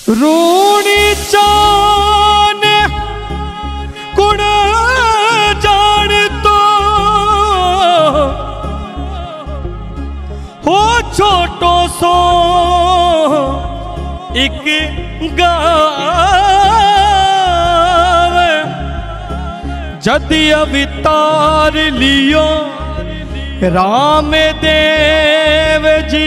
रूणी चान कुण जान तो हो छोटो सो एक गाव जदि अवतार लियो राम देव जी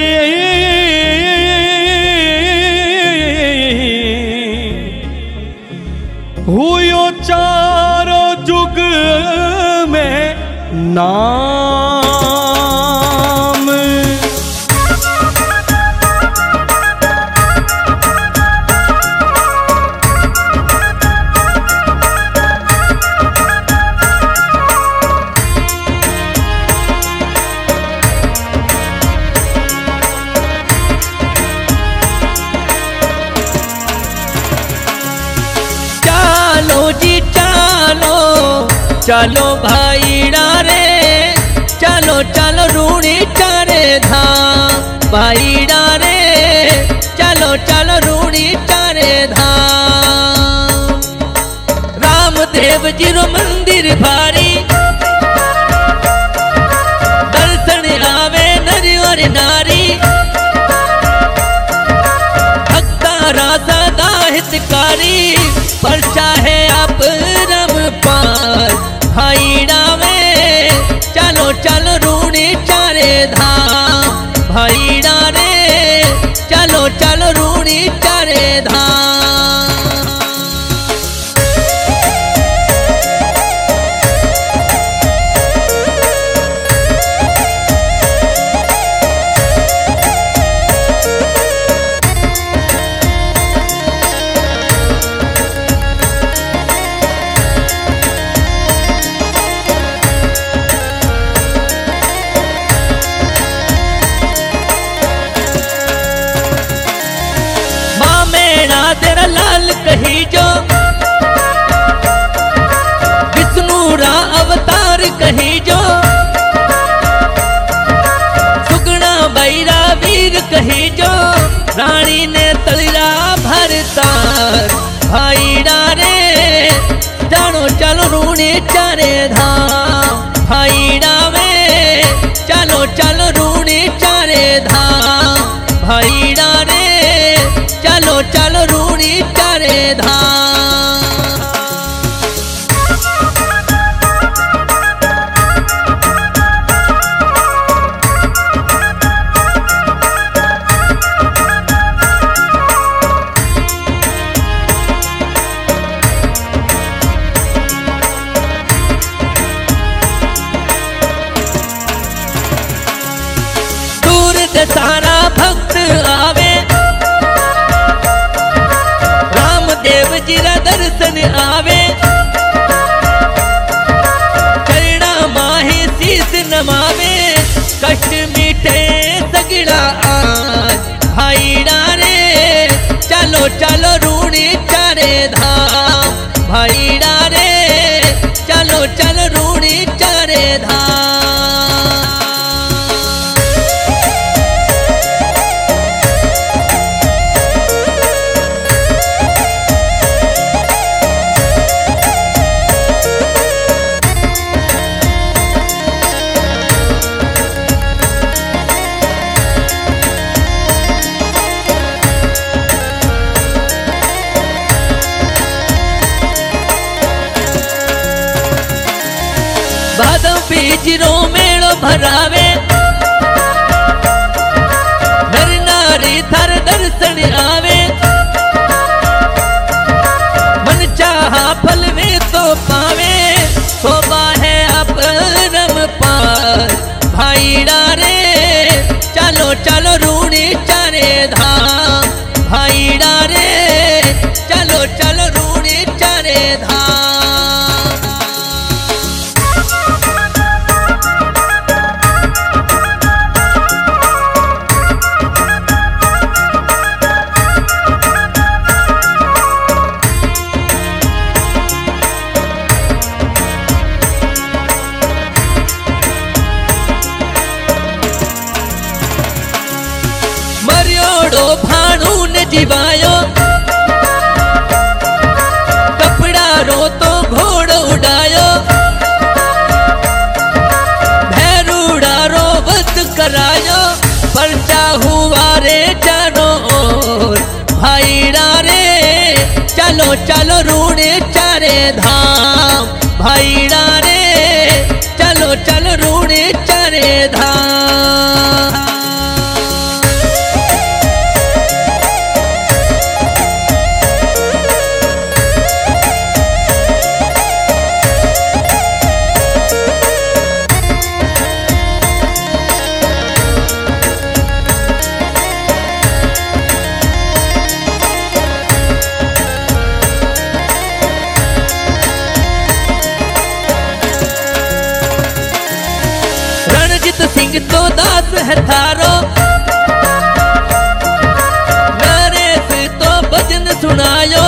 हुयो चारों जुग में नाम। चलो भाईड़ा रे चलो चलो रूणी चारे धाम भाईड़ा रे चलो चलो रूणी चारे धाम। रामदेव जी रो मंदिर भारी दर्शन आवे नर और नारी भक्ता राजा हितकारी पर चाहे आप रम पार भाईड़ा में चलो चलो रूणी चारे धाम भाईड़ा रे चलो चलो रूणी चारे धाम। तेरा लाल कही जो विष्णु रा अवतार कही जो सुगना बैरा वीर कही जो रानी ने तलिरा भरतार भाईड़ा रे जानो चलो रूणी चारे धाम भाईड़ा में चलो चलो रूणी चारे धाम भाईड़ा रे चलो चलो रूणी चारे धाम। दूर से सारा भक्त आवे देव जीरा दर्शन आवे चरणा माही शीस नमावे कष्ट मीठे सगड़ा आज भाईड़ा रे चलो चलो रूणी चारे धाम भाईड़ा रे चलो चलो रूणी चारे धाम। भादव बीजरो मेड़ो भरावे नर नारी थर दर्शन आवे मन चाहा फल में तो पावे शोभा है अपरम पार भाईड़ा रे चलो चलो रूणी चारे धाम भाईड़ा रे चलो चलो रूणी चारे धाम। चारे धाम भाईड़ा रे चलो चलो रूड़े चारे धाम। सिंह तो दास है थारो नरेश तो भजन सुनायो।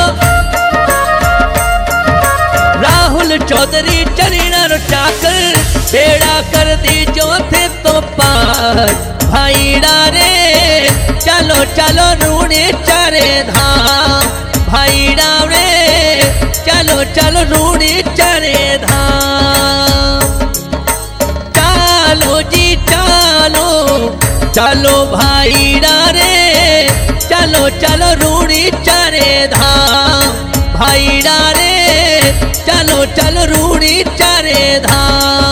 राहुल चौधरी चरीना रो चाकर बेड़ा कर दी जो थे तो पार भाईड़ा रे चलो चलो रूड़े चारे धाम भाईड़ा रे चलो चलो रूड़े चारे धाम। चलो जी चलो चलो भाईड़ा रे चलो चलो रूड़ी चारे धाम भाईड़ा रे चलो चलो रूड़ी चारे धाम।